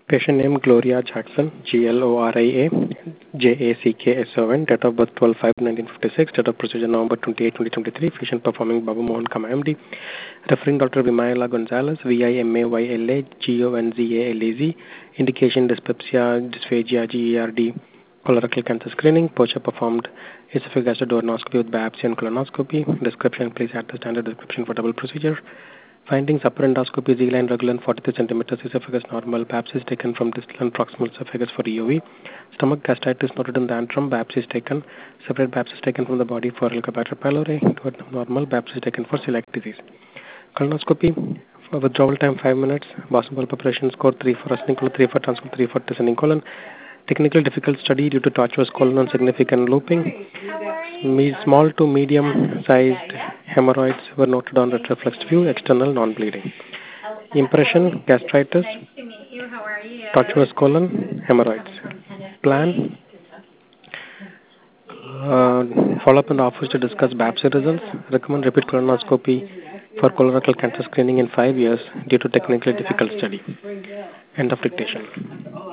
Patient name Gloria Jackson, Gloria Jackson, date of birth 12/5/1956, date of procedure November 28, 2023, patient performing Babu Mohan, MD, referring Dr. Vimayala Gonzalez, Vimayla Gonzalez, indication dyspepsia, dysphagia, GERD, colorectal cancer screening, Pocha performed esophagogastroscopy with biopsy and colonoscopy. Description, please add the standard description for double procedure. Findings, upper endoscopy is E-line regular and 43 centimeters, esophagus normal, biopsy is taken from distal and proximal esophagus for EOE. Stomach gastritis noted in the antrum, biopsy is taken. Separate biopsy is taken from the body for Helicobacter pylori, toward normal, biopsy is taken for celiac disease. Colonoscopy, for withdrawal time 5 minutes, Boston preparation score 3 for ascending colon, 3 for transcolon, 3 for descending colon. Technically difficult study due to tortuous colon and significant looping. Small to medium sized hemorrhoids were noted on retroflexed view, external non-bleeding. Impression, gastritis, tortuous colon, hemorrhoids. Plan, follow up in the office to discuss biopsy results. Recommend repeat colonoscopy for colorectal cancer screening in 5 years due to technically difficult study. End of dictation.